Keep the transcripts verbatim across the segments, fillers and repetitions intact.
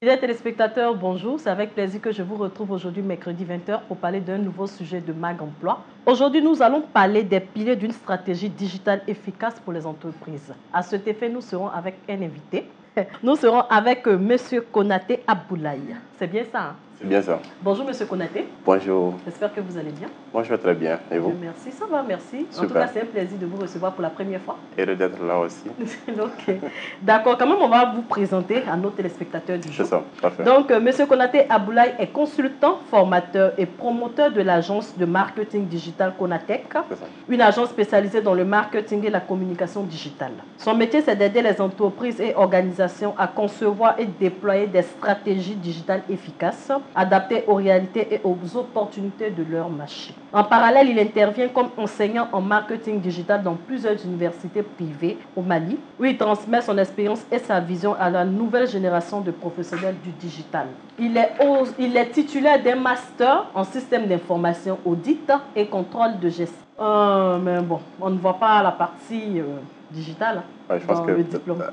Fidèles téléspectateurs, bonjour. C'est avec plaisir que je vous retrouve aujourd'hui, mercredi vingt heures, pour parler d'un nouveau sujet de Mag Emploi. Aujourd'hui, nous allons parler des piliers d'une stratégie digitale efficace pour les entreprises. À cet effet, nous serons avec un invité. Nous serons avec euh, M. Konaté Aboulaye. C'est bien ça, hein? C'est bien ça. Bonjour M. Konaté. Bonjour. J'espère que vous allez bien. Moi, je vais très bien. Et vous? Merci, ça va, merci. Super. En tout cas, c'est un plaisir de vous recevoir pour la première fois. Heureux d'être là aussi. Ok. D'accord, quand même, on va vous présenter à nos téléspectateurs du jour. C'est ça, parfait. Donc, euh, M. Konaté Aboulaye est consultant, formateur et promoteur de l'agence de marketing digital Konatec, une agence spécialisée dans le marketing et la communication digitale. Son métier, c'est d'aider les entreprises et organisations à concevoir et déployer des stratégies digitales efficaces, adaptées aux réalités et aux opportunités de leur marché. En parallèle, il intervient comme enseignant en marketing digital dans plusieurs universités privées au Mali, où il transmet son expérience et sa vision à la nouvelle génération de professionnels du digital. Il est, il est titulaire d'un master en système d'information, audit et contrôle de gestion. Euh, mais bon, on ne voit pas la partie euh, digitale. Ouais, je pense dans que le diplôme.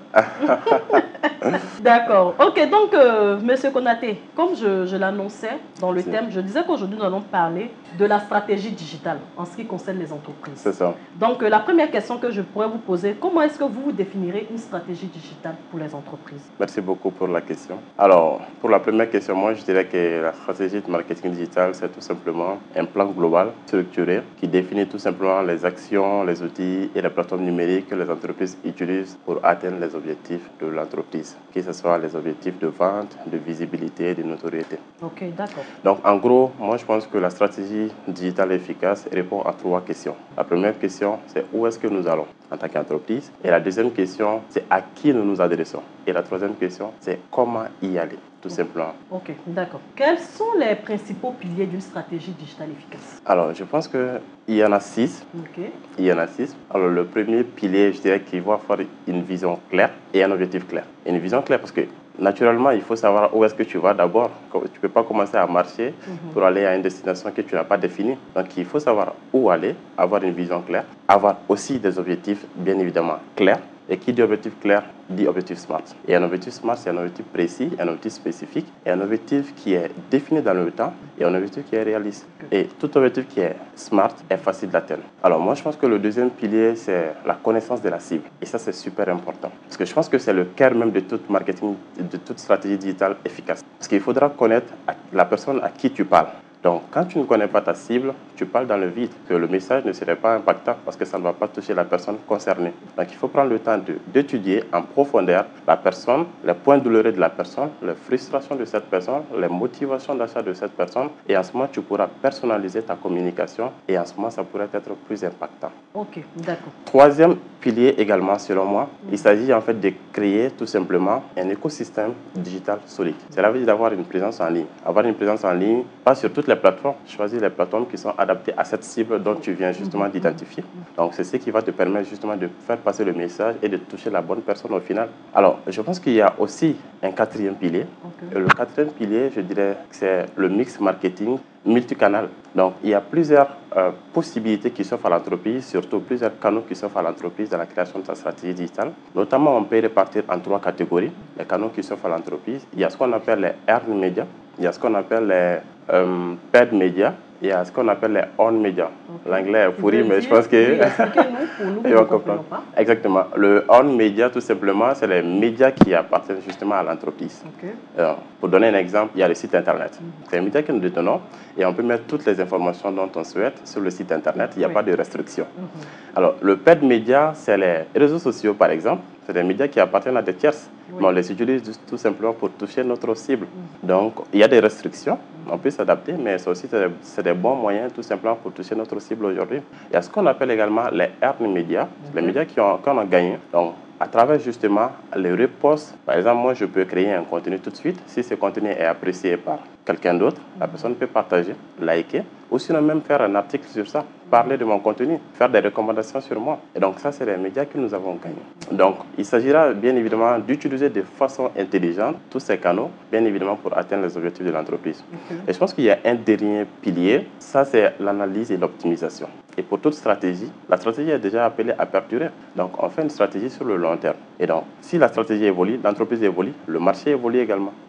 D'accord. Ok, donc, euh, Monsieur Konaté, comme je, je l'annonçais dans le thème, je disais qu'aujourd'hui, nous allons parler de la stratégie digitale en ce qui concerne les entreprises. C'est ça. Donc, euh, la première question que je pourrais vous poser, comment est-ce que vous définirez une stratégie digitale pour les entreprises? Merci beaucoup pour la question. Alors, pour la première question, moi, je dirais que la stratégie de marketing digital, c'est tout simplement un plan global, structuré, qui définit tout simplement les actions, les outils et les plateformes numériques que les entreprises utilisent pour atteindre les objectifs de l'entreprise, que ce soit les objectifs de vente, de visibilité et de notoriété. Ok, d'accord. Donc, en gros, moi, je pense que la stratégie digitale efficace répond à trois questions. La première question, c'est où est-ce que nous allons en tant qu'entreprise? Et la deuxième question, c'est à qui nous nous adressons? Et la troisième question, c'est comment y aller, tout simplement. Ok, d'accord. Quels sont les principaux piliers d'une stratégie digitale efficace? Alors, je pense qu'il y en a six. Ok. Il y en a six. Alors, le premier pilier, je dirais qu'il va avoir une vision claire et un objectif clair. Une vision claire parce que, naturellement, il faut savoir où est-ce que tu vas d'abord. Tu ne peux pas commencer à marcher mm-hmm. pour aller à une destination que tu n'as pas définie. Donc, il faut savoir où aller, avoir une vision claire, avoir aussi des objectifs, bien évidemment, clairs. Et qui dit objectif clair, dit objectif SMART. Et un objectif SMART, c'est un objectif précis, un objectif spécifique, et un objectif qui est défini dans le temps, et un objectif qui est réaliste. Et tout objectif qui est SMART est facile d'atteindre. Alors moi, je pense que le deuxième pilier, c'est la connaissance de la cible. Et ça, c'est super important. Parce que je pense que c'est le cœur même de toute marketing, de toute stratégie digitale efficace. Parce qu'il faudra connaître la personne à qui tu parles. Donc, quand tu ne connais pas ta cible, tu parles dans le vide, que le message ne serait pas impactant parce que ça ne va pas toucher la personne concernée. Donc, il faut prendre le temps d'étudier en profondeur la personne, les points douloureux de la personne, les frustrations de cette personne, les motivations d'achat de cette personne. Et en ce moment, tu pourras personnaliser ta communication et en ce moment, ça pourrait être plus impactant. Ok, d'accord. Troisième pilier également, selon moi, il s'agit en fait de créer tout simplement un écosystème digital solide. Cela veut dire d'avoir une présence en ligne. Avoir une présence en ligne, pas sur toutes les plateformes, choisir les plateformes qui sont adaptées à cette cible dont tu viens justement d'identifier. Donc, c'est ce qui va te permettre justement de faire passer le message et de toucher la bonne personne au final. Alors, je pense qu'il y a aussi un quatrième pilier. Okay. Et le quatrième pilier, je dirais que c'est le mix marketing multicanal. Donc, il y a plusieurs euh, possibilités qui s'offrent à l'entreprise, surtout plusieurs canaux qui s'offrent à l'entreprise dans la création de sa stratégie digitale. Notamment, on peut répartir en trois catégories les canaux qui s'offrent à l'entreprise. Il y a ce qu'on appelle les earned media, il y a ce qu'on appelle les euh, paid media, il y a ce qu'on appelle les on media. Okay. L'anglais est pourri, mais je pense que... Oui, expliquez-nous pour nous qui ne comprenons pas. Exactement. Le on media, tout simplement, c'est les médias qui appartiennent justement à l'entreprise. Okay. Alors, pour donner un exemple, il y a le site Internet. Mm-hmm. C'est un média que nous détenons et on peut mettre toutes les informations dont on souhaite sur le site Internet. Il n'y a oui. pas de restriction. Mm-hmm. Alors, le paid media, c'est les réseaux sociaux, par exemple. C'est des médias qui appartiennent à des tierces. Oui. Mais on les utilise tout simplement pour toucher notre cible. Mm-hmm. Donc, il y a des restrictions. Mm-hmm. On peut s'adapter, mais c'est aussi c'est des bons moyens tout simplement pour toucher notre cible aujourd'hui. Il y a ce qu'on appelle également les earned media, okay. les médias qui ont, qui ont gagné. Donc, à travers justement les reposts, par exemple, moi je peux créer un contenu tout de suite. Si ce contenu est apprécié par quelqu'un d'autre, la personne peut partager, liker, ou sinon même faire un article sur ça, parler de mon contenu, faire des recommandations sur moi. Et donc ça, c'est les médias que nous avons gagnés. Donc, il s'agira bien évidemment d'utiliser de façon intelligente tous ces canaux, bien évidemment pour atteindre les objectifs de l'entreprise. Okay. Et je pense qu'il y a un dernier pilier, ça c'est l'analyse et l'optimisation. Et pour toute stratégie, la stratégie est déjà appelée à perdurer. Donc, on fait une stratégie sur le long terme. Et donc, si la stratégie évolue, l'entreprise évolue, le marché évolue également.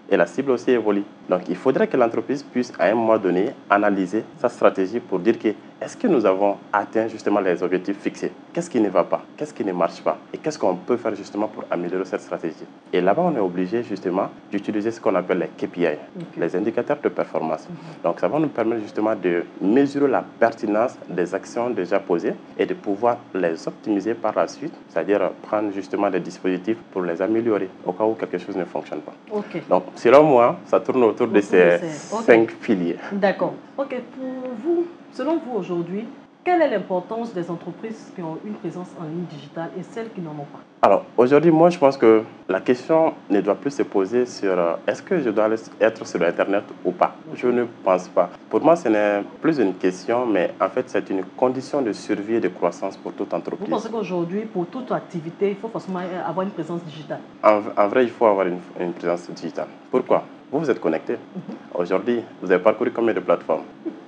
et la cible aussi évolue. Donc, il faudrait que l'entreprise puisse, à un moment donné, analyser sa stratégie pour dire que est-ce que nous avons atteint justement les objectifs fixés? Qu'est-ce qui ne va pas? Qu'est-ce qui ne marche pas? Et qu'est-ce qu'on peut faire justement pour améliorer cette stratégie? Et là-bas, on est obligé justement d'utiliser ce qu'on appelle les K P I, okay. les indicateurs de performance. Mm-hmm. Donc, ça va nous permettre justement de mesurer la pertinence des actions déjà posées et de pouvoir les optimiser par la suite, c'est-à-dire prendre justement des dispositifs pour les améliorer au cas où quelque chose ne fonctionne pas. Okay. Donc, selon moi, ça tourne autour, autour de ces, de ces... Okay. cinq piliers. D'accord. Ok, pour vous, selon vous aujourd'hui, quelle est l'importance des entreprises qui ont une présence en ligne digitale et celles qui n'en ont pas? Alors, aujourd'hui, moi, je pense que la question ne doit plus se poser sur euh, est-ce que je dois être sur Internet ou pas. Je ne pense pas. Pour moi, ce n'est plus une question, mais en fait, c'est une condition de survie et de croissance pour toute entreprise. Vous pensez qu'aujourd'hui, pour toute activité, il faut forcément avoir une présence digitale? En, en vrai, il faut avoir une, une présence digitale. Pourquoi? Vous, vous êtes connecté. Mm-hmm. Aujourd'hui, vous avez parcouru combien de plateformes?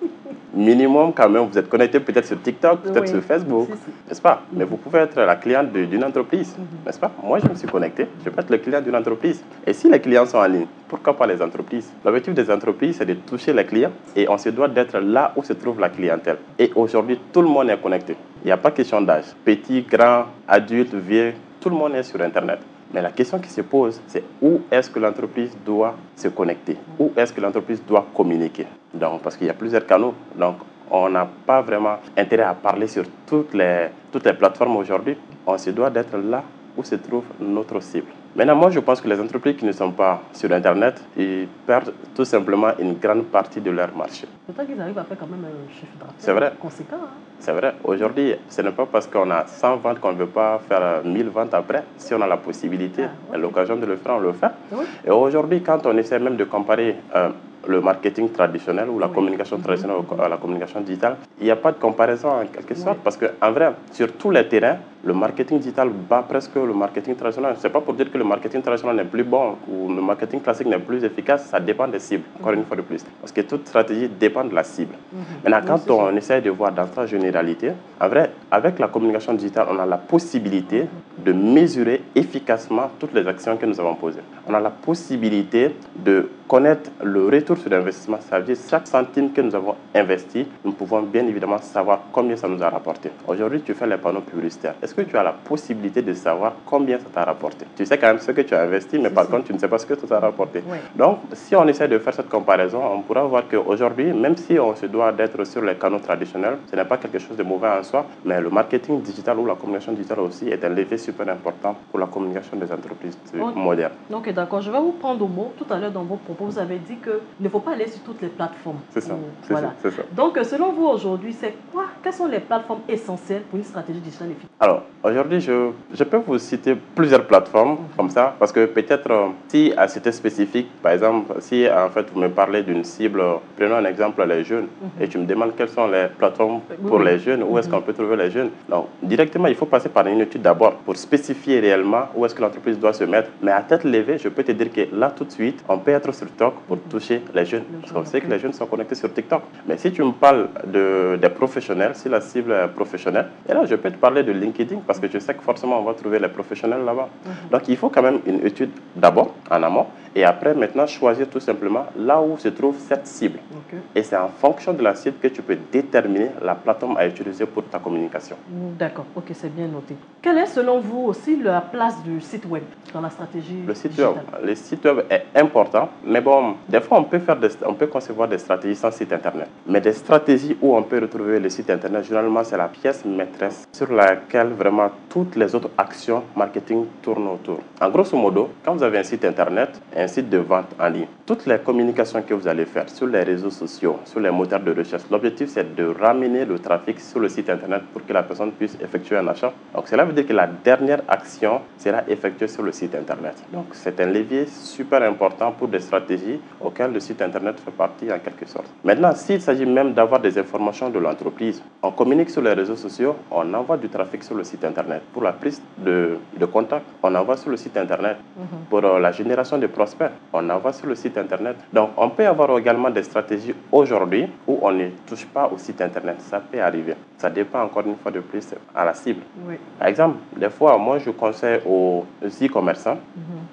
Minimum, quand même, vous êtes connecté peut-être sur TikTok, peut-être oui. sur Facebook, si, si. n'est-ce pas? Mm-hmm. Mais vous pouvez être la cliente d'une entreprise, mm-hmm. n'est-ce pas? Moi, je me suis connecté, je peux être le client d'une entreprise. Et si les clients sont en ligne, pourquoi pas les entreprises? L'objectif des entreprises, c'est de toucher les clients et on se doit d'être là où se trouve la clientèle. Et aujourd'hui, tout le monde est connecté. Il n'y a pas question d'âge. Petit, grand, adulte, vieux, tout le monde est sur Internet. Mais la question qui se pose, c'est où est-ce que l'entreprise doit se connecter? Où est-ce que l'entreprise doit communiquer? Donc, parce qu'il y a plusieurs canaux. Donc, on n'a pas vraiment intérêt à parler sur toutes les, toutes les plateformes aujourd'hui. On se doit d'être là où se trouve notre cible. Maintenant, moi, je pense que les entreprises qui ne sont pas sur Internet, ils perdent tout simplement une grande partie de leur marché. Peut-être qu'ils arrivent à faire quand même un chiffre d'affaires C'est vrai. conséquent. Hein? C'est vrai. Aujourd'hui, ce n'est pas parce qu'on a cent ventes qu'on ne veut pas faire mille ventes après. Si on a la possibilité ah, et okay. l'occasion de le faire, on le fait. Oui. Et aujourd'hui, quand on essaie même de comparer euh, le marketing traditionnel ou la oui. communication traditionnelle mm-hmm. à la communication digitale, il n'y a pas de comparaison en quelque sorte. Oui. Parce qu'en vrai, sur tous les terrains, le marketing digital bat presque le marketing traditionnel. Ce n'est pas pour dire que le marketing traditionnel n'est plus bon ou le marketing classique n'est plus efficace, ça dépend des cibles, encore mm-hmm. une fois de plus. Parce que toute stratégie dépend de la cible. Mm-hmm. Maintenant, quand oui, on ça. essaie de voir dans sa généralité, en vrai, avec la communication digitale, on a la possibilité mm-hmm. de mesurer efficacement toutes les actions que nous avons posées. On a la possibilité de connaître le retour sur l'investissement. Ça veut dire chaque centime que nous avons investi, nous pouvons bien évidemment savoir combien ça nous a rapporté. Aujourd'hui, tu fais les panneaux publicitaires. Est-ce que tu as la possibilité de savoir combien ça t'a rapporté? Tu sais quand même ce que tu as investi, mais par contre, tu ne sais pas ce que ça t'a rapporté. Oui. Donc, si on essaie de faire cette comparaison, on pourra voir qu'aujourd'hui, même si on se doit d'être sur les canaux traditionnels, ce n'est pas quelque chose de mauvais en soi, mais le marketing digital ou la communication digitale aussi est un levier super important pour la communication des entreprises okay. modernes. Ok, d'accord. Je vais vous prendre au mot. Tout à l'heure, dans vos propos, vous avez dit qu'il ne faut pas aller sur toutes les plateformes. C'est ça. C'est voilà. ça, ça. Donc, selon vous, aujourd'hui, c'est quoi? Quelles sont les plateformes essentielles pour une stratégie digitale efficace? Alors, aujourd'hui, je, je peux vous citer plusieurs plateformes mm-hmm. comme ça, parce que peut-être euh, si à c'était spécifique, par exemple, si en fait vous me parlez d'une cible, prenons un exemple, les jeunes, mm-hmm. et tu me demandes quelles sont les plateformes pour oui. les jeunes, où mm-hmm. est-ce qu'on peut trouver les jeunes. Donc, directement, il faut passer par une étude d'abord pour spécifier réellement où est-ce que l'entreprise doit se mettre. Mais à tête levée, je peux te dire que là, tout de suite, on peut être sur TikTok pour mm-hmm. toucher les jeunes. Parce qu'on sait que les jeunes sont connectés sur TikTok. Mais si tu me parles de, des professionnels, si la cible est professionnelle, et là, je peux te parler de LinkedIn parce que je sais que forcément, on va trouver les professionnels là-bas. Mm-hmm. Donc, il faut quand même une étude d'abord, en amont, et après, maintenant, choisir tout simplement là où se trouve cette cible. Okay. Et c'est en fonction de la cible que tu peux déterminer la plateforme à utiliser pour ta communication. D'accord, ok, c'est bien noté. Quelle est, selon vous, aussi la place du site web dans la stratégie Le site digitale? web, le site web est important, mais bon, des fois, on peut, faire des, on peut concevoir des stratégies sans site internet. Mais des stratégies où on peut retrouver le site internet, généralement, c'est la pièce maîtresse sur laquelle vraiment toutes les autres actions marketing tournent autour. En grosso modo, quand vous avez un site internet, un site de vente en ligne, toutes les communications que vous allez faire sur les réseaux sociaux, sur les moteurs de recherche, l'objectif c'est de ramener le trafic sur le site internet pour que la personne puisse effectuer un achat. Donc cela veut dire que la dernière action sera effectuée sur le site internet. Donc c'est un levier super important pour des stratégies auxquelles le site internet fait partie en quelque sorte. Maintenant, s'il s'agit même d'avoir des informations de l'entreprise, on communique sur les réseaux sociaux, on envoie du trafic sur le site internet. Pour la prise de, de contact, on envoie sur le site internet. Mm-hmm. Pour euh, la génération de prospects, on envoie sur le site internet. Donc, on peut avoir également des stratégies aujourd'hui où on ne touche pas au site internet. Ça peut arriver. Ça dépend encore une fois de plus à la cible. Oui. Par exemple, des fois, moi, je conseille aux e-commerçants mm-hmm.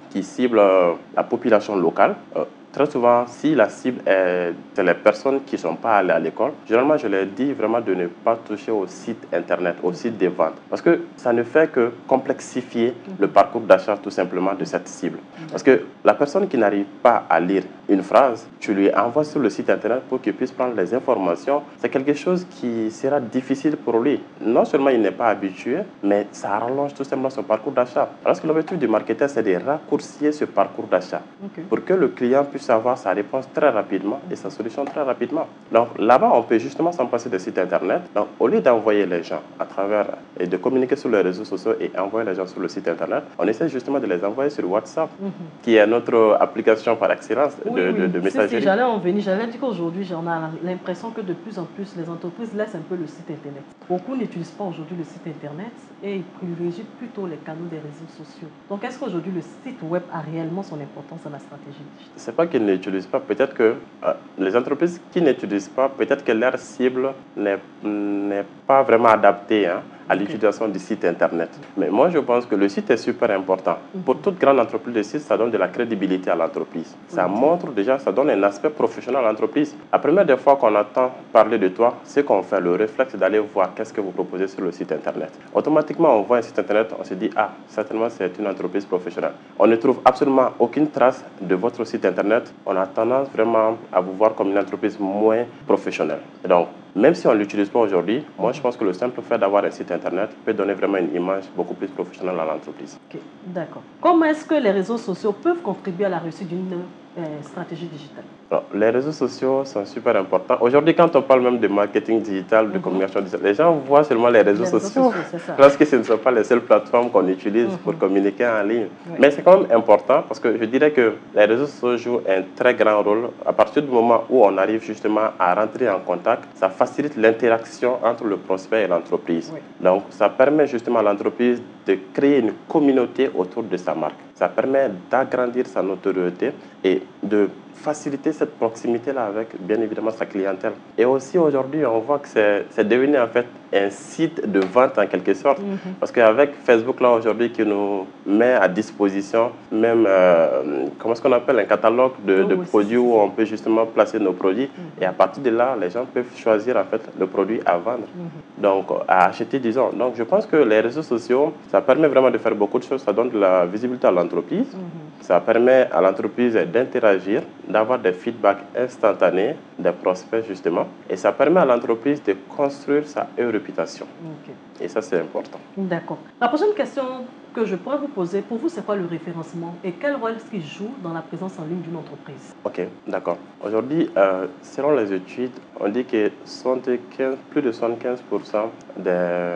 qui cible euh, la population locale. Euh, Très souvent, si la cible est les personnes qui ne sont pas allées à l'école, généralement, je leur dis vraiment de ne pas toucher au site internet, au site des ventes. Parce que ça ne fait que complexifier le parcours d'achat tout simplement de cette cible. Parce que la personne qui n'arrive pas à lire une phrase, tu lui envoies sur le site internet pour qu'il puisse prendre les informations. C'est quelque chose qui sera difficile pour lui. Non seulement il n'est pas habitué, mais ça rallonge tout simplement son parcours d'achat. Parce que l'objectif du marketeur, c'est de raccourcir ce parcours d'achat okay. pour que le client puisse avoir sa réponse très rapidement et sa solution très rapidement. Donc là-bas, on peut justement s'en passer des sites internet. Donc au lieu d'envoyer les gens à travers et de communiquer sur les réseaux sociaux et envoyer les gens sur le site internet, on essaie justement de les envoyer sur WhatsApp, mm-hmm. qui est notre application par excellence oui, de, oui. de, de messagerie. Si, si, j'allais en venir, j'allais dire qu'aujourd'hui, j'en ai l'impression que de plus en plus, les entreprises laissent un peu le site internet. Beaucoup n'utilisent pas aujourd'hui le site internet et ils privilégient plutôt les canaux des réseaux sociaux. Donc est-ce qu'aujourd'hui, le site web a réellement son importance dans la stratégie digitale? C'est pas qu'ils n'utilisent pas, peut-être que euh, les entreprises qui n'utilisent pas, peut-être que leur cible n'est, n'est pas vraiment adaptée hein, à okay. l'utilisation du site internet. Mais moi, je pense que le site est super important. Mm-hmm. Pour toute grande entreprise, le site, ça donne de la crédibilité à l'entreprise. Ça mm-hmm. montre déjà, ça donne un aspect professionnel à l'entreprise. La première des fois qu'on entend parler de toi, c'est qu'on fait le réflexe d'aller voir qu'est-ce que vous proposez sur le site internet. Automatiquement, on voit un site internet, on se dit, ah, certainement, c'est une entreprise professionnelle. On ne trouve absolument aucune trace de votre site internet. On a tendance vraiment à vous voir comme une entreprise moins professionnelle. Et donc, même si on ne l'utilise pas aujourd'hui, moi je pense que le simple fait d'avoir un site internet peut donner vraiment une image beaucoup plus professionnelle à l'entreprise. Ok, d'accord. Comment est-ce que les réseaux sociaux peuvent contribuer à la réussite d'une euh, stratégie digitale? Alors, les réseaux sociaux sont super importants. Aujourd'hui, quand on parle même de marketing digital, de mm-hmm. communication digitale, les gens voient seulement les réseaux, les réseaux sociaux, sociaux parce que ce ne sont pas les seules plateformes qu'on utilise mm-hmm. pour communiquer en ligne. Oui. Mais c'est quand même important parce que je dirais que les réseaux sociaux jouent un très grand rôle. À partir du moment où on arrive justement à rentrer en contact, ça facilite l'interaction entre le prospect et l'entreprise. Oui. Donc, ça permet justement à l'entreprise de créer une communauté autour de sa marque. Ça permet d'agrandir sa notoriété et de faciliter cette proximité-là avec, bien évidemment, sa clientèle. Et aussi, aujourd'hui, on voit que c'est, c'est devenu, en fait, un site de vente, en quelque sorte. Mm-hmm. Parce qu'avec Facebook, là, aujourd'hui, qui nous met à disposition même, euh, comment est-ce qu'on appelle, un catalogue de, oh, de oui, produits où on peut justement placer nos produits. Mm-hmm. Et à partir de là, les gens peuvent choisir, en fait, le produit à vendre. Mm-hmm. Donc, à acheter, disons. Donc, je pense que les réseaux sociaux, ça permet vraiment de faire beaucoup de choses. Ça donne de la visibilité à l'entreprise. Mm-hmm. Ça permet à l'entreprise d'interagir, d'avoir des feedbacks instantanés des prospects, justement. Et ça permet à l'entreprise de construire sa réputation. Okay. Et ça, c'est important. D'accord. La prochaine question que je pourrais vous poser, pour vous, c'est quoi le référencement et quel rôle est-ce qu'il joue dans la présence en ligne d'une entreprise? Ok, d'accord. Aujourd'hui, euh, selon les études, on dit que soixante-quinze, plus de soixante-quinze pour cent des,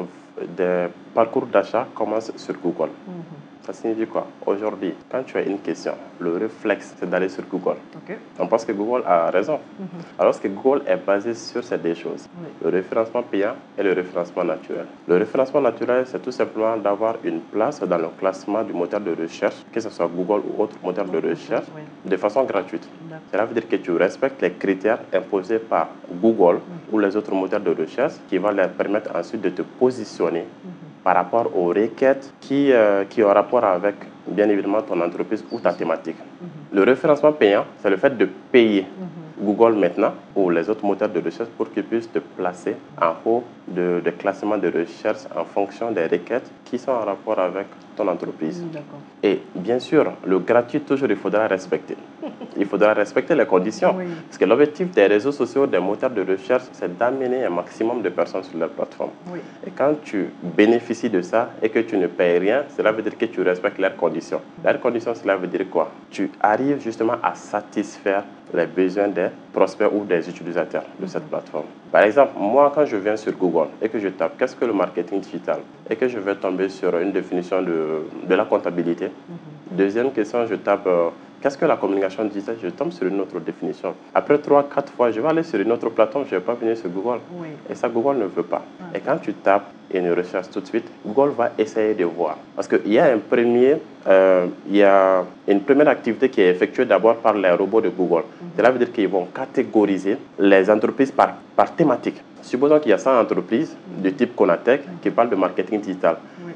des parcours d'achat commencent sur Google. Mm-hmm. Ça signifie quoi? Aujourd'hui, quand tu as une question, le réflexe, c'est d'aller sur Google. Okay. On pense que Google a raison. Mm-hmm. Alors que Google est basé sur ces deux choses. Oui. Le référencement payant et le référencement naturel. Le référencement naturel, c'est tout simplement d'avoir une place dans le classement du moteur de recherche, que ce soit Google ou autre moteur de recherche, oui. de façon gratuite. D'accord. Cela veut dire que tu respectes les critères imposés par Google mm-hmm. ou les autres moteurs de recherche qui vont leur permettre ensuite de te positionner mm-hmm. par rapport aux requêtes qui, euh, qui ont rapport avec, bien évidemment, ton entreprise ou ta thématique. Mm-hmm. Le référencement payant, c'est le fait de payer mm-hmm. Google maintenant ou les autres moteurs de recherche pour qu'ils puissent te placer en haut de, de classement de recherche en fonction des requêtes qui sont en rapport avec ton entreprise. D'accord. Et bien sûr, le gratuit, toujours, il faudra respecter. Il faudra respecter les conditions. Oui. Parce que l'objectif des réseaux sociaux, des moteurs de recherche, c'est d'amener un maximum de personnes sur leur plateforme. Oui. Et quand tu bénéficies de ça et que tu ne payes rien, cela veut dire que tu respectes leurs conditions. Leurs conditions, cela veut dire quoi? Tu arrives justement à satisfaire les besoins des prospects ou des utilisateurs de cette plateforme. Par exemple, moi, quand je viens sur Google et que je tape qu'est-ce que le marketing digital et que je vais tomber sur une définition de, de la comptabilité, mm-hmm. deuxième question, je tape euh, qu'est-ce que la communication digitale, je tombe sur une autre définition. Après trois, quatre fois, je vais aller sur une autre plateforme, je ne vais pas venir sur Google. Oui. Et ça, Google ne veut pas. Ah. Et quand tu tapes et une recherche tout de suite, Google va essayer de voir. Parce qu'il y a un premier, euh, il y a une première activité qui est effectuée d'abord par les robots de Google. Mm-hmm. Cela veut dire qu'ils vont catégoriser les entreprises par, par thématique. Supposons qu'il y a cent entreprises de type Conatec qui parlent de marketing digital. Oui.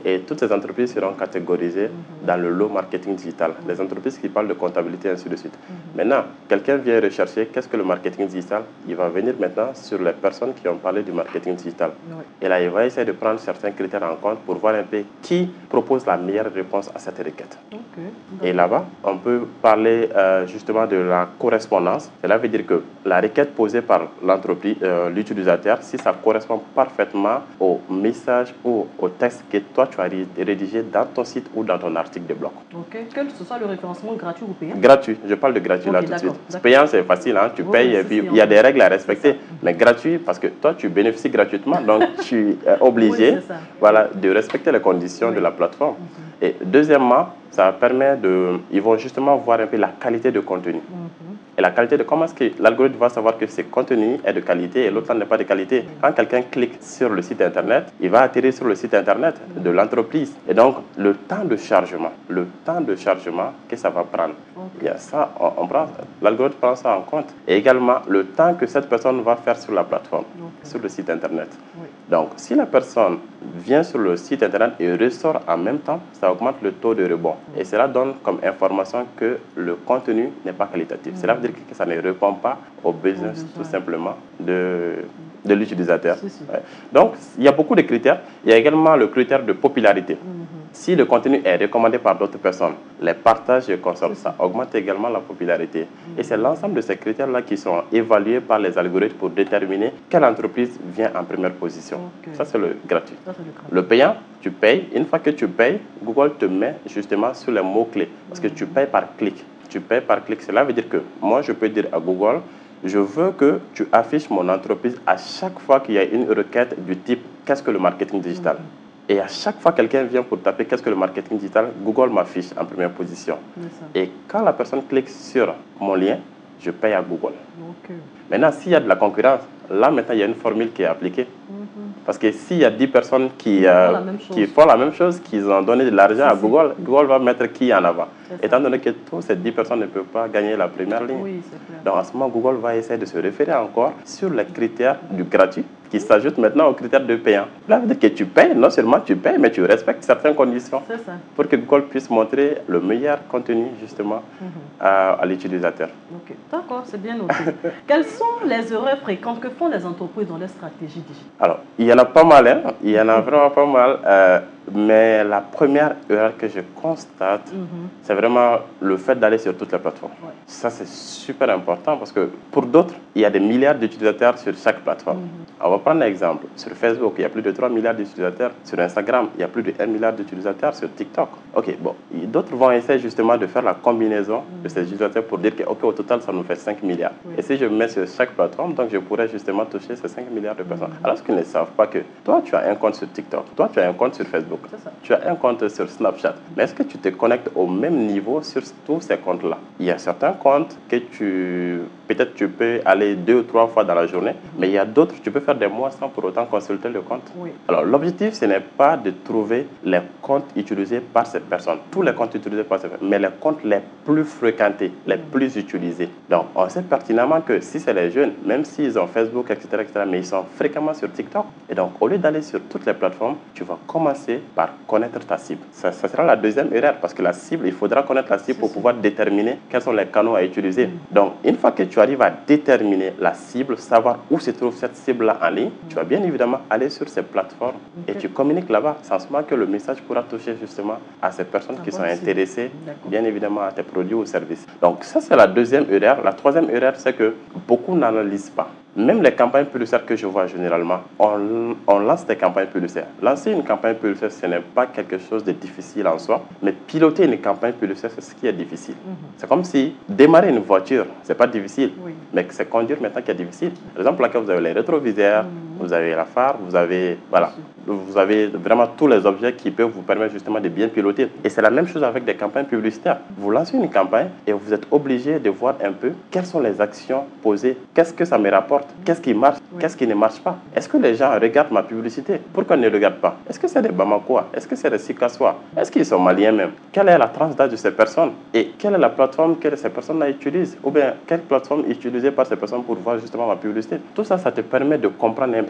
Et toutes ces entreprises seront catégorisées mm-hmm. dans le lot marketing digital. Mm-hmm. Les entreprises qui parlent de comptabilité, ainsi de suite. Mm-hmm. Maintenant, quelqu'un vient rechercher qu'est-ce que le marketing digital. Il va venir maintenant sur les personnes qui ont parlé du marketing digital. Oui. Et là, il va essayer de prendre certains critères en compte pour voir un peu qui propose la meilleure réponse à cette requête. Okay. Et là-bas, on peut parler euh, justement de la correspondance. Cela veut dire que la requête posée par l'entreprise, euh, l'utilisateur, si ça correspond parfaitement au message ou au texte que toi tu as rédigé dans ton site ou dans ton article de blog. Ok. Que ce soit le référencement gratuit ou payant? Gratuit. Je parle de gratuit okay, là tout de suite. Payant, c'est facile. Hein? Tu oui, payes et puis il y a des règles à respecter. Mais gratuit, parce que toi, tu bénéficies gratuitement. Donc, tu es obligé oui, voilà, de respecter les conditions oui. de la plateforme. Mm-hmm. Et deuxièmement, ça permet de... Ils vont justement voir un peu la qualité de contenu. Mm-hmm. Et la qualité de... Comment est-ce que l'algorithme va savoir que ce contenu est de qualité et l'autre n'est pas de qualité? Mm-hmm. Quand quelqu'un clique sur le site Internet, il va atterrir sur le site Internet mm-hmm. de l'entreprise. Et donc, le temps de chargement, le temps de chargement que ça va prendre, okay. il y a ça, on, on prend, l'algorithme prend ça en compte. Et également, le temps que cette personne va faire sur la plateforme, okay. sur le site Internet. Oui. Donc, si la personne vient sur le site Internet et ressort en même temps, ça augmente le taux de rebond. Et cela donne comme information que le contenu n'est pas qualitatif. Mmh. Cela veut dire que ça ne répond pas aux besoins mmh. tout simplement de, de l'utilisateur. Si, si. Ouais. Donc, il y a beaucoup de critères. Il y a également le critère de popularité. Mmh. Si le contenu est recommandé par d'autres personnes, les partages et consorts, ça augmente également la popularité. Mmh. Et c'est l'ensemble de ces critères-là qui sont évalués par les algorithmes pour déterminer quelle entreprise vient en première position. Okay. Ça, c'est le gratuit. Ça, c'est le gratuit. Le payant, tu payes. Une fois que tu payes, Google te met justement sur les mots-clés. Parce que tu payes par clic. Tu payes par clic. Cela veut dire que moi, je peux dire à Google, je veux que tu affiches mon entreprise à chaque fois qu'il y a une requête du type « Qu'est-ce que le marketing digital ?» mmh. Et à chaque fois que quelqu'un vient pour taper « Qu'est-ce que le marketing digital ?» Google m'affiche en première position. Et quand la personne clique sur mon lien, je paye à Google. Okay. Maintenant, s'il y a de la concurrence, là, maintenant, il y a une formule qui est appliquée. Mm-hmm. Parce que s'il y a dix personnes qui, euh, qui font la même chose, qui ont donné de l'argent à Google, Google va mettre qui en avant. Étant donné que toutes ces dix personnes ne peuvent pas gagner la première ligne. Oui, donc, en ce moment, Google va essayer de se référer encore sur les critères du gratuit qui s'ajoutent maintenant aux critères de payant. Là, veut dire que tu payes, non seulement tu payes, mais tu respectes certaines conditions ça. Pour que Google puisse montrer le meilleur contenu, justement, mm-hmm. à, à l'utilisateur. Ok, d'accord, c'est bien noté. Quelles sont les erreurs fréquentes que font les entreprises dans leur stratégie digitale? Alors, il y en a pas mal, hein. Il y en a vraiment pas mal. Euh, mais la première erreur que je constate, mm-hmm. c'est vraiment le fait d'aller sur toutes les plateformes. Ouais. Ça, c'est super important parce que pour d'autres, il y a des milliards d'utilisateurs sur chaque plateforme. Mm-hmm. On va prendre un exemple. Sur Facebook, il y a plus de trois milliards d'utilisateurs. Sur Instagram, il y a plus de un milliard d'utilisateurs. Sur TikTok. Ok, bon. D'autres vont essayer justement de faire la combinaison mm-hmm. de ces utilisateurs pour dire que, ok, au total, ça nous fait cinq milliards. Oui. Et si je mets sur chaque plateforme, donc je pourrais justement toucher ces cinq milliards de personnes. Mm-hmm. Alors qu'ils ne savent pas que toi, tu as un compte sur TikTok. Toi, tu as un compte sur Facebook. Tu as un compte sur Snapchat. Mais est-ce que tu te connectes au même niveau sur tous ces comptes-là? Il y a certains comptes que tu... Peut-être tu peux aller deux ou trois fois dans la journée, mm-hmm. mais il y a d'autres, tu peux faire des mois sans pour autant consulter le compte. Oui. Alors, l'objectif, ce n'est pas de trouver les comptes utilisés par ces personnes, tous les comptes utilisés par ces personnes, mais les comptes les plus fréquentés, les mm-hmm. plus utilisés. Donc, on sait pertinemment que si c'est les jeunes, même s'ils ont Facebook, et cetera, et cetera, mais ils sont fréquemment sur TikTok. Et donc, au lieu d'aller sur toutes les plateformes, tu vas commencer par connaître ta cible. Ça, ça sera la deuxième erreur, parce que la cible, il faudra connaître la cible pour pouvoir déterminer quels sont les canaux à utiliser. Mm-hmm. Donc, une fois que tu arrives à déterminer la cible, savoir où se trouve cette cible-là en ligne, mm-hmm. tu vas bien évidemment aller sur ces plateformes okay. et tu communiques là-bas, sans ce que le message pourra toucher justement à ces personnes ah qui bon, sont intéressées, bien évidemment, à tes produits ou services. Donc, ça, c'est la deuxième erreur. La troisième erreur, c'est que beaucoup n'analysent pas. Même les campagnes publicitaires que je vois généralement, on, on lance des campagnes publicitaires. Lancer une campagne publicitaire, ce n'est pas quelque chose de difficile en soi, mais piloter une campagne publicitaire, c'est ce qui est difficile. Mm-hmm. C'est comme si démarrer une voiture, ce n'est pas difficile, oui. mais c'est conduire maintenant qui est difficile. Par exemple, là, vous avez les rétroviseurs, mm-hmm. vous avez la phare, vous avez, voilà, vous avez vraiment tous les objets qui peuvent vous permettre justement de bien piloter. Et c'est la même chose avec des campagnes publicitaires. Vous lancez une campagne et vous êtes obligé de voir un peu quelles sont les actions posées, qu'est-ce que ça me rapporte, qu'est-ce qui marche, oui. qu'est-ce qui ne marche pas. Est-ce que les gens regardent ma publicité? Pourquoi ils ne regardent pas? Est-ce que c'est des Bamakois? Est-ce que c'est des Sikassois? Est-ce qu'ils sont maliens même? Quelle est la tranche d'âge de ces personnes? Et quelle est la plateforme que ces personnes-là utilisent? Ou bien, quelle plateforme est utilisée par ces personnes pour voir justement ma publicité? Tout ça, ça te permet de comprendre un peu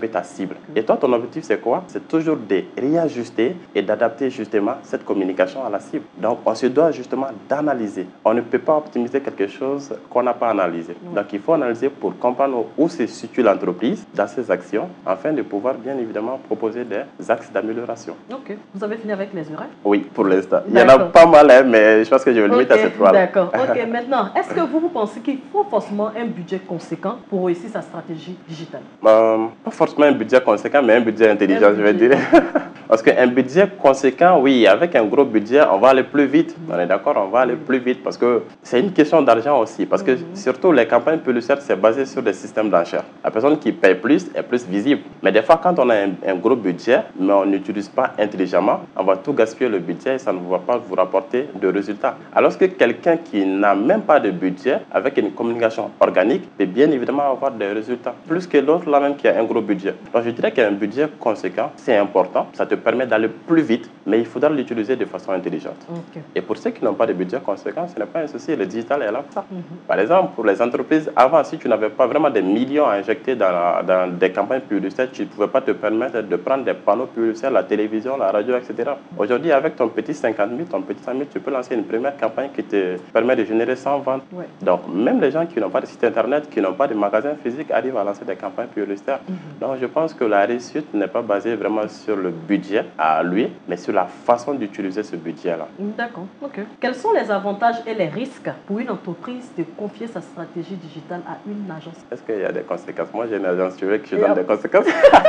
peu ta cible. Et toi, ton objectif, c'est quoi? C'est toujours de réajuster et d'adapter justement cette communication à la cible. Donc, on se doit justement d'analyser. On ne peut pas optimiser quelque chose qu'on n'a pas analysé. Oui. Donc, il faut analyser pour comprendre où se situe l'entreprise dans ses actions, afin de pouvoir bien évidemment proposer des axes d'amélioration. Ok. Vous avez fini avec les horaires? Oui, pour l'instant. Il y en a pas mal, hein, mais je pense que je vais limiter okay. à ces trois-là. D'accord. Ok. Maintenant, est-ce que vous, vous pensez qu'il faut forcément un budget conséquent pour réussir sa stratégie digitale? euh, Pas forcément un budget conséquent, mais un budget intelligent, un je budget. vais dire. Parce qu'un budget conséquent, oui, avec un gros budget, on va aller plus vite. On est d'accord, on va aller plus vite parce que c'est une question d'argent aussi. Parce que mm-hmm. surtout, les campagnes publicitaires, c'est basé sur des systèmes d'enchères. La personne qui paye plus est plus visible. Mais des fois, quand on a un, un gros budget, mais on n'utilise pas intelligemment, on va tout gaspiller le budget et ça ne va pas vous rapporter de résultats. Alors que quelqu'un qui n'a même pas de budget, avec une communication organique, peut bien évidemment avoir des résultats. Plus que l'autre, là même, qui a un gros budget. Donc, je dirais qu'un budget conséquent, c'est important. Ça te permet d'aller plus vite, mais il faudra l'utiliser de façon intelligente. Okay. Et pour ceux qui n'ont pas de budget conséquent, ce n'est pas un souci. Le digital est là pour ça. Mm-hmm. Par exemple, pour les entreprises, avant, si tu n'avais pas vraiment des millions à injecter dans, la, dans des campagnes publicitaires, tu ne pouvais pas te permettre de prendre des panneaux publicitaires, la télévision, la radio, et cetera. Aujourd'hui, avec ton petit cinquante mille, ton petit cent mille, tu peux lancer une première campagne qui te permet de générer cent ventes. Ouais. Donc, même les gens qui n'ont pas de site internet, qui n'ont pas de magasin physique, arrivent à lancer des campagnes publicitaires. Mm-hmm. Donc, je pense que la réussite n'est pas basée vraiment sur le budget à lui, mais sur la façon d'utiliser ce budget-là. D'accord, ok. Quels sont les avantages et les risques pour une entreprise de confier sa stratégie digitale à une agence? Est-ce qu'il y a des conséquences? Moi, j'ai une agence, tu veux que je donne des conséquences?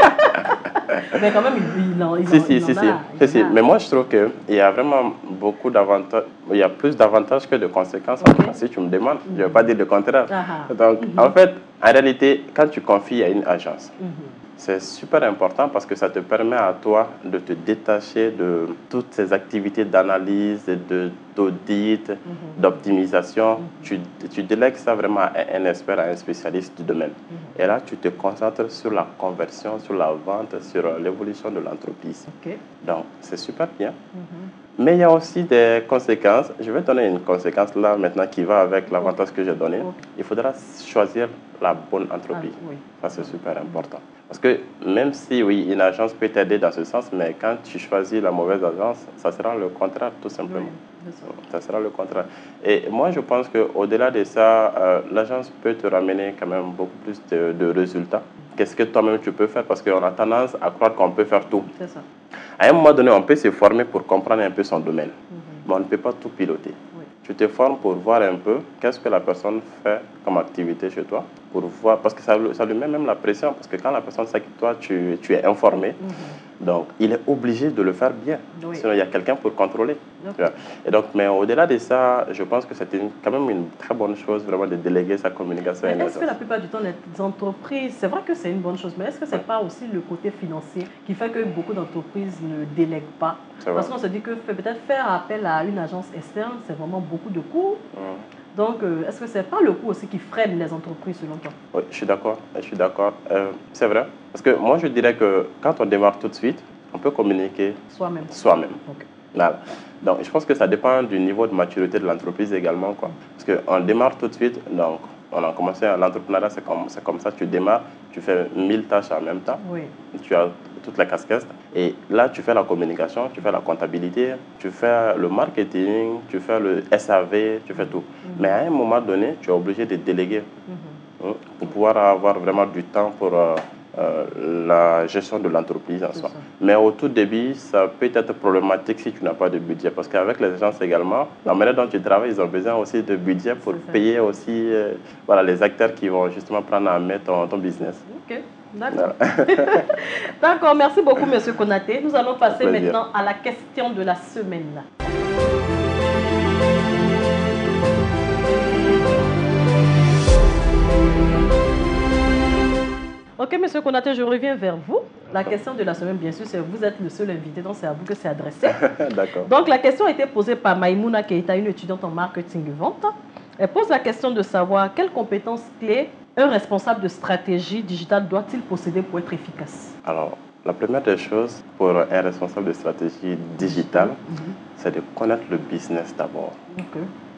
Mais quand même, il, il en, il si, en, si, il si, en si. a. Si, si. Mais moi, je trouve qu'il y a vraiment beaucoup d'avantages. Il y a plus d'avantages que de conséquences. Okay. Si tu me demandes, mm-hmm. je ne vais pas dire le contraire. Uh-huh. Donc, mm-hmm. en fait, en réalité, quand tu confies à une agence, mm-hmm. c'est super important parce que ça te permet à toi de te détacher de toutes ces activités d'analyse, de, d'audit, mm-hmm. d'optimisation. Mm-hmm. Tu, tu délègues ça vraiment à un expert, à un spécialiste du domaine. Mm-hmm. Et là, tu te concentres sur la conversion, sur la vente, sur l'évolution de l'entreprise. Okay. Donc, c'est super bien. Mm-hmm. Mais il y a aussi des conséquences. Je vais donner une conséquence là maintenant qui va avec l'avantage que j'ai donné. Okay. Il faudra choisir la bonne entreprise. Ah, oui. Ça, c'est super important. Parce que même si, oui, une agence peut t'aider dans ce sens, mais quand tu choisis la mauvaise agence, ça sera le contraire, tout simplement. Oui, ça sera le contraire. Et moi, je pense qu'au-delà de ça, euh, l'agence peut te ramener quand même beaucoup plus de, de résultats. Qu'est-ce que toi-même tu peux faire? Parce qu'on a tendance à croire qu'on peut faire tout. C'est ça. À un moment donné, on peut se former pour comprendre un peu son domaine, mm-hmm. mais on ne peut pas tout piloter. Oui. Tu te formes pour voir un peu qu'est-ce que la personne fait comme activité chez toi, pour voir, parce que ça, ça lui met même la pression, parce que quand la personne sait que toi, tu, tu es informé, mm-hmm. donc il est obligé de le faire bien, oui. Sinon il y a quelqu'un pour contrôler. Okay. Et donc, mais au-delà de ça, je pense que c'est une, quand même une très bonne chose vraiment de déléguer sa communication. Mais est-ce que la plupart du temps, les entreprises, c'est vrai que c'est une bonne chose, mais est-ce que ce n'est pas aussi le côté financier qui fait que beaucoup d'entreprises ne délèguent pas? Parce qu'on se dit que peut-être faire appel à une agence externe, c'est vraiment beaucoup de coûts. Mmh. Donc, euh, est-ce que ce n'est pas le coût aussi qui freine les entreprises selon toi? Oui, je suis d'accord. Je suis d'accord. Euh, c'est vrai. Parce que moi, je dirais que quand on démarre tout de suite, on peut communiquer soi-même. Soi-même. Okay. Voilà. Donc, je pense que ça dépend du niveau de maturité de l'entreprise également, quoi. Parce qu'on démarre tout de suite, donc on a commencé à l'entrepreneuriat, c'est comme, c'est comme ça, tu démarres, tu fais mille tâches en même temps, oui. Tu as toutes les casquettes, et là, tu fais la communication, tu fais la comptabilité, tu fais le marketing, tu fais le S A V, tu fais tout. Mm-hmm. Mais à un moment donné, tu es obligé de déléguer mm-hmm. hein, pour pouvoir avoir vraiment du temps pour... Euh, Euh, la gestion de l'entreprise en soi. Mais au tout début, ça peut être problématique si tu n'as pas de budget. Parce qu'avec les agences également, la manière dont tu travailles, ils ont besoin aussi de budget pour payer aussi euh, voilà, les acteurs qui vont justement prendre en main ton, ton business. Ok, d'accord. Voilà. D'accord, merci beaucoup, M. Konaté. Nous allons passer maintenant à la question de la semaine. Ok, M. Konaté, je reviens vers vous. La question de la semaine, bien sûr, c'est vous êtes le seul invité, donc c'est à vous que c'est adressé. D'accord. Donc, la question a été posée par Maïmouna Keita, une étudiante en marketing et vente. Elle pose la question de savoir quelles compétences clés un responsable de stratégie digitale doit-il posséder pour être efficace? Alors, la première des choses pour un responsable de stratégie digitale, mm-hmm. c'est de connaître le business d'abord. Okay.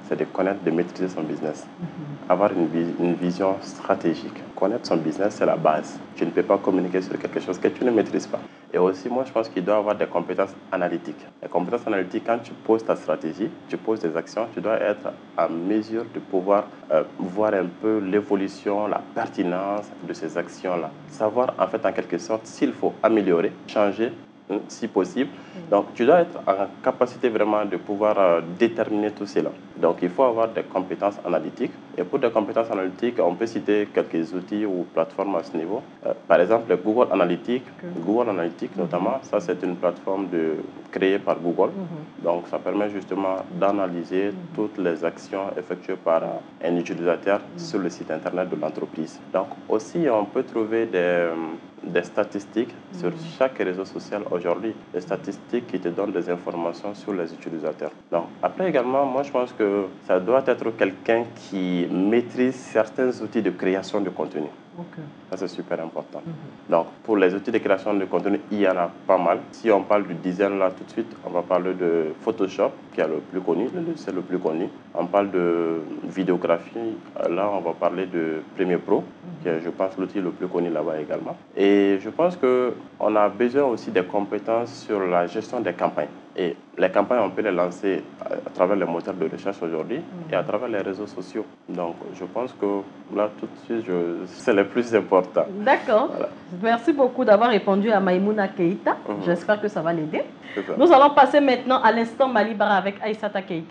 c'est de connaître, de maîtriser son business. Mm-hmm. Avoir une, une vision stratégique. Connaître son business, c'est la base. Tu ne peux pas communiquer sur quelque chose que tu ne maîtrises pas. Et aussi, moi, je pense qu'il doit avoir des compétences analytiques. Les compétences analytiques, quand tu poses ta stratégie, tu poses des actions, tu dois être en mesure de pouvoir euh, voir un peu l'évolution, la pertinence de ces actions-là. Savoir, en fait, en quelque sorte, s'il faut améliorer, changer, si possible. Donc, tu dois être en capacité vraiment de pouvoir euh, déterminer tout cela. Donc, il faut avoir des compétences analytiques. Et pour des compétences analytiques, on peut citer quelques outils ou plateformes à ce niveau. Euh, par exemple, Google Analytics. Okay. Google Analytics, mm-hmm. notamment, ça, c'est une plateforme de, créée par Google. Mm-hmm. Donc, ça permet justement d'analyser mm-hmm. toutes les actions effectuées par euh, un utilisateur mm-hmm. sur le site Internet de l'entreprise. Donc, aussi, on peut trouver des... des statistiques mmh. sur chaque réseau social aujourd'hui, des statistiques qui te donnent des informations sur les utilisateurs. Donc, après également, moi je pense que ça doit être quelqu'un qui maîtrise certains outils de création de contenu. Okay. Ça, c'est super important. Mm-hmm. Donc, pour les outils de création de contenu, il y en a pas mal. Si on parle du design, là, tout de suite, on va parler de Photoshop, qui est le plus connu, le logiciel le plus connu. On parle de vidéographie. Là, on va parler de Premiere Pro, mm-hmm. qui est, je pense, l'outil le plus connu là-bas également. Et je pense qu'on a besoin aussi des compétences sur la gestion des campagnes. Et les campagnes, on peut les lancer à, à travers les moteurs de recherche aujourd'hui mmh. et à travers les réseaux sociaux. Donc, je pense que là, tout de suite, je, c'est le plus important. D'accord. Voilà. Merci beaucoup d'avoir répondu à Maïmouna Keïta. Mmh. J'espère que ça va l'aider. Nous allons passer maintenant à l'instant Malibara avec Aïssata Keïta.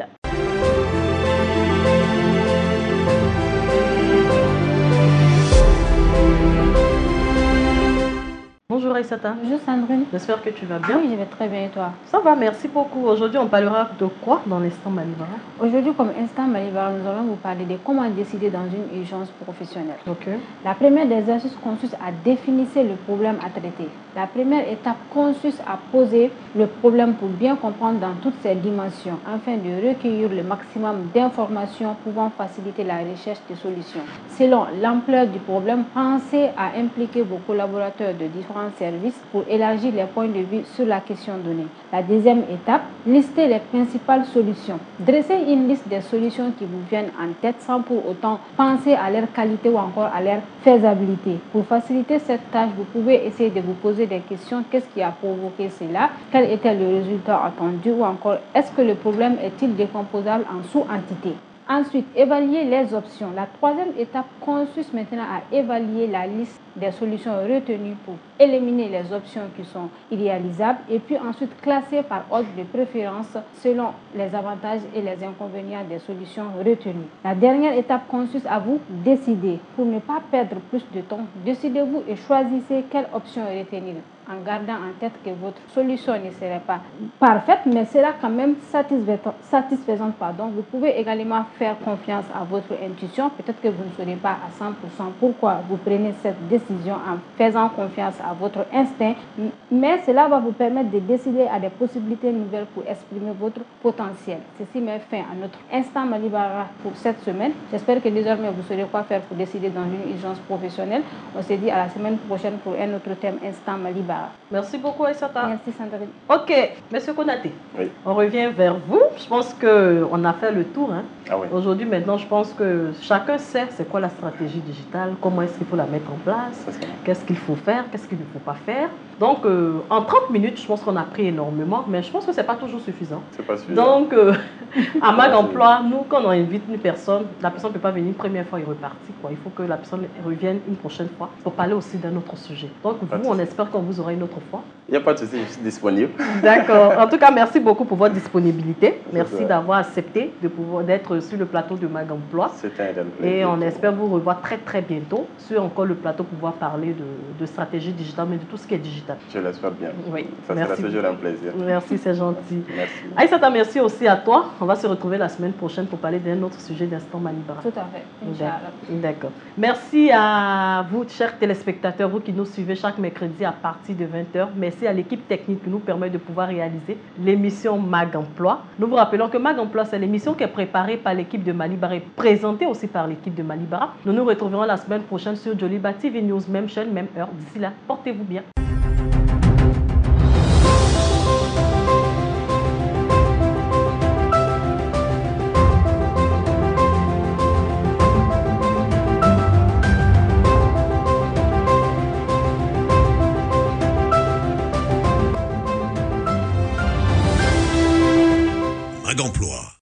Bonjour Aïssata. Bonjour Sandrine. J'espère que tu vas bien. Oui, je vais très bien et toi? Ça va, merci beaucoup. Aujourd'hui, on parlera de quoi dans l'instant Malibara? Aujourd'hui, comme instant Malibara, nous allons vous parler de comment décider dans une urgence professionnelle. Ok. La première des exercices consiste à définir le problème à traiter. La première étape consiste à poser le problème pour bien comprendre dans toutes ses dimensions, afin de recueillir le maximum d'informations pouvant faciliter la recherche de solutions. Selon l'ampleur du problème, pensez à impliquer vos collaborateurs de différents services pour élargir les points de vue sur la question donnée. La deuxième étape, listez les principales solutions. Dressez une liste des solutions qui vous viennent en tête sans pour autant penser à leur qualité ou encore à leur faisabilité. Pour faciliter cette tâche, vous pouvez essayer de vous poser des questions. Qu'est-ce qui a provoqué cela? Quel était le résultat attendu? Ou encore, est-ce que le problème est-il décomposable en sous-entités? Ensuite, évaluer les options. La troisième étape consiste maintenant à évaluer la liste des solutions retenues pour éliminer les options qui sont irréalisables et puis ensuite classer par ordre de préférence selon les avantages et les inconvénients des solutions retenues. La dernière étape consiste à vous décider. Pour ne pas perdre plus de temps, décidez-vous et choisissez quelle option retenir, en gardant en tête que votre solution ne serait pas parfaite, mais sera quand même satisfaisante. Pardon. Vous pouvez également faire confiance à votre intuition. Peut-être que vous ne saurez pas à cent pour cent pourquoi vous prenez cette décision en faisant confiance à votre instinct, mais cela va vous permettre de décider à des possibilités nouvelles pour exprimer votre potentiel. Ceci met fin à notre instant Malibara pour cette semaine. J'espère que désormais vous saurez quoi faire pour décider dans une urgence professionnelle. On se dit à la semaine prochaine pour un autre thème instant Malibara. Merci beaucoup Aïssata. Merci Sandrine. Ok, Monsieur Konaté, oui. On revient vers vous. Je pense qu'on a fait le tour. Hein. Ah oui. Aujourd'hui, maintenant, je pense que chacun sait c'est quoi la stratégie digitale, comment est-ce qu'il faut la mettre en place, qu'est-ce qu'il faut faire, qu'est-ce qu'il ne faut pas faire. Donc, euh, en trente minutes, je pense qu'on a appris énormément, mais je pense que ce n'est pas toujours suffisant. C'est pas suffisant. Donc, euh, à Mag Emploi, nous, quand on invite une personne, la personne ne peut pas venir une première fois et repartir. Quoi. Il faut que la personne revienne une prochaine fois pour parler aussi d'un autre sujet. Donc, vous, on espère qu'on vous aura une autre fois. Il n'y a pas de souci, je suis disponible. D'accord. En tout cas, merci beaucoup pour votre disponibilité. Merci d'avoir accepté de pouvoir d'être sur le plateau de Mag Emploi. C'était un plaisir. Et on espère vous revoir très, très bientôt sur encore le plateau pour pouvoir parler de, de stratégie digitale, mais de tout ce qui est digital. Je l'espère bien. Oui. Ça merci. sera toujours un plaisir. Merci, c'est gentil. Merci. Aïssata, merci aussi à toi. On va se retrouver la semaine prochaine pour parler d'un autre sujet d'Instant Malibara. Tout à fait. Inch'Allah. D'accord. Merci à vous, chers téléspectateurs, vous qui nous suivez chaque mercredi à partir de vingt heures. Merci à l'équipe technique qui nous permet de pouvoir réaliser l'émission Mag Emploi. Nous vous rappelons que Mag Emploi, c'est l'émission qui est préparée par l'équipe de Malibara et présentée aussi par l'équipe de Malibara. Nous nous retrouverons la semaine prochaine sur Joliba T V News, même chaîne, même heure. D'ici là, portez-vous bien.